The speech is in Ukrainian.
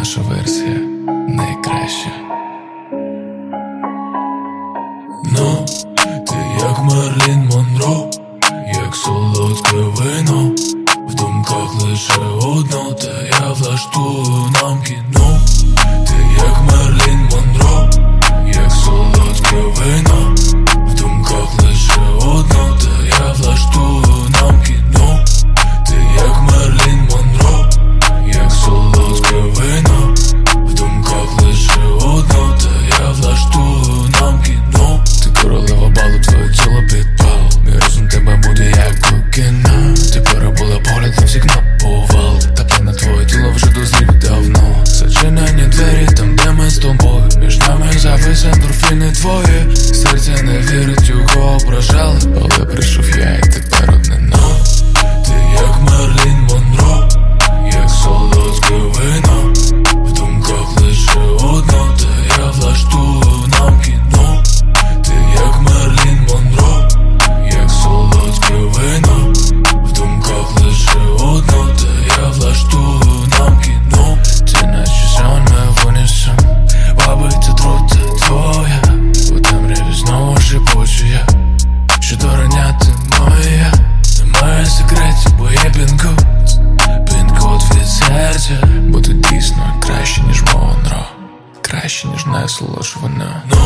наша версія найкраща. Ну, ти як Мерлін Монро, як солодке вино, в думках лише одно, та я влаштую нам кіно. Ти як Мерлін Монро, як солодке вино, в думках лише одно, та я влаштую нам кіно. Ти як Мерлін Монро, як солодке вино, в думках лише одно, та я влаштую нам кіно. Ти королева балу, твоє тіло підпал, мій розум тебе буде як кокіна. Ти перебула поглядом з вікна повал, та плане твоє тіло вже дозрів давно. Зачинені двері там, де ми з тобою, між нами завис ендорфіни твої. Серце не вірить, його ображали, але прийшов я і тепер одне но. Ти як Мерлін Монро, як солодке вино, в думках лише одно, та я влаштую нам кіно. Ти як Мерлін Монро, як солодке вино, в думках лише одно, та я влаштую нам кіно. Ти наче сон ми винесем, бабить отрута твоя, у темряві знову шепочу я, що дороняти моя. Немає секретів, бо є пін-код, пін-код від серця. Бо ти дійсно краще, ніж Монро, краще, ніж найсолодше вино.